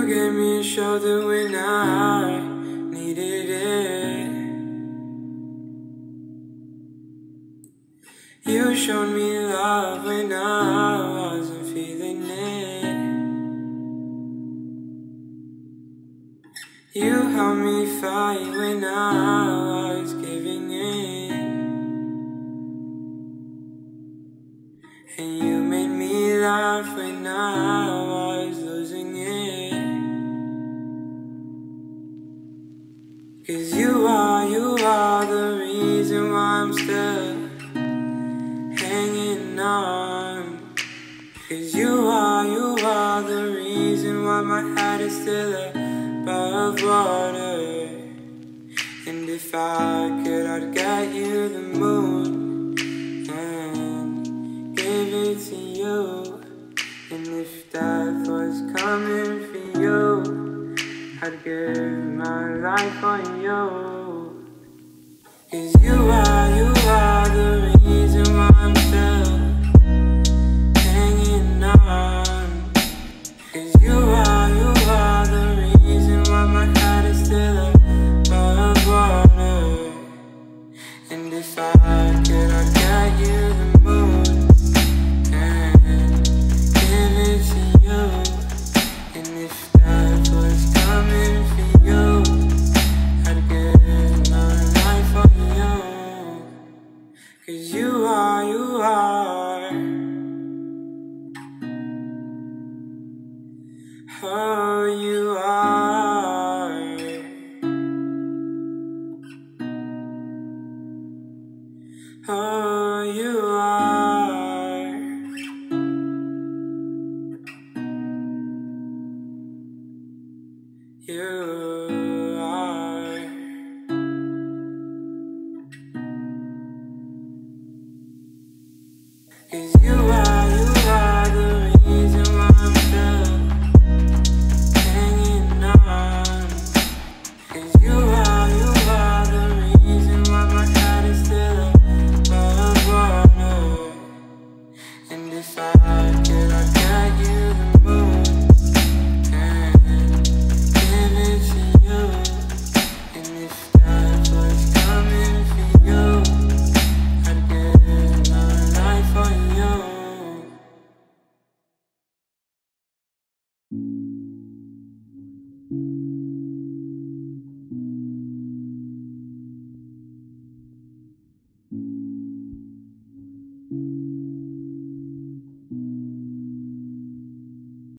You gave me a shoulder when I needed it. You showed me love when I wasn't feeling it. You helped me fight when I was giving in. And you made me laugh when I was losing it. 'Cause you are the reason why I'm still hanging on. 'Cause you are the reason why my head is still above water. And if I could, I'd get you the moon and give it to you. And if death was coming for you, I'd give my life on you. 'Cause you are the reason why I'm still hanging on. 'Cause you are the reason why my head is still above water. And if I could, I'd get you the moon and give it to you. And if death was coming for you, I'd give my life for you. 'Cause you are oh, you are, oh, you are, you